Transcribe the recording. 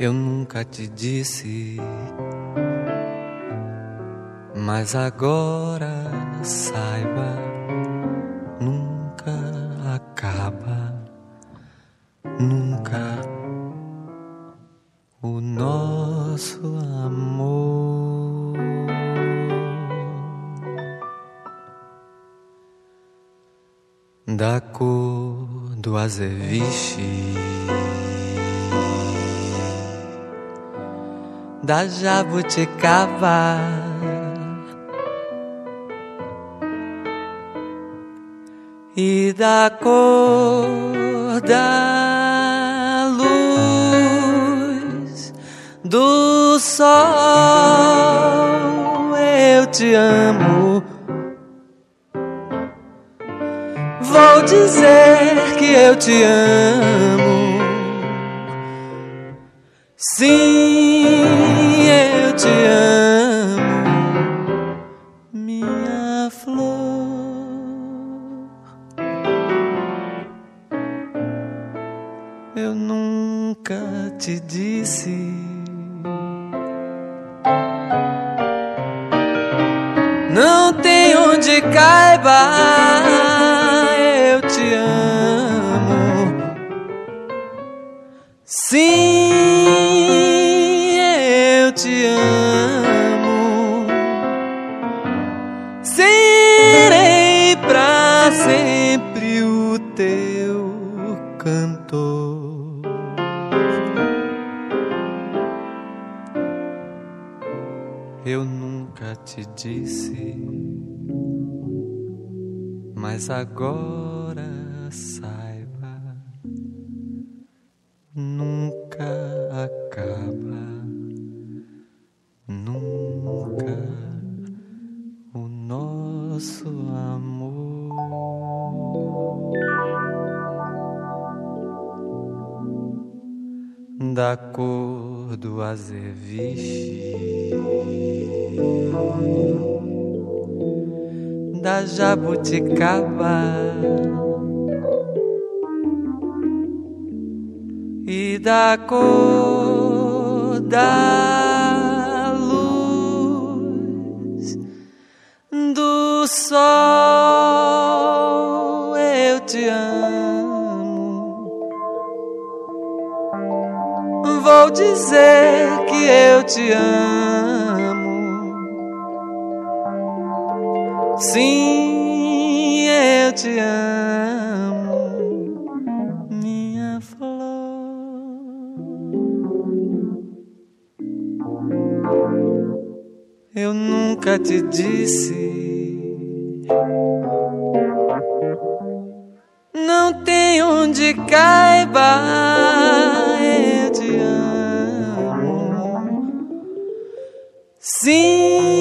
Eu nunca te disse, mas agora saiba, nunca acaba, nunca o nosso amor. Da cor do azeviche, da jabuticaba, e da cor da luz do sol. Eu te amo. Vou dizer que eu te amo. Sim, eu te amo, minha flor. Eu nunca te disse, não tem onde caiba. Eu te amo. Sim, eu te amo. Serei pra sempre o teu cantor. Eu nunca te disse, mas agora saiba, nunca acaba, nunca o nosso amor. Da cor do azeviche, da jabuticaba, e da cor da luz do sol. Eu te amo. Vou dizer que eu te amo. Sim, eu te amo, minha flor. Eu nunca te disse, não tem onde caiba. Eu te amo. Sim,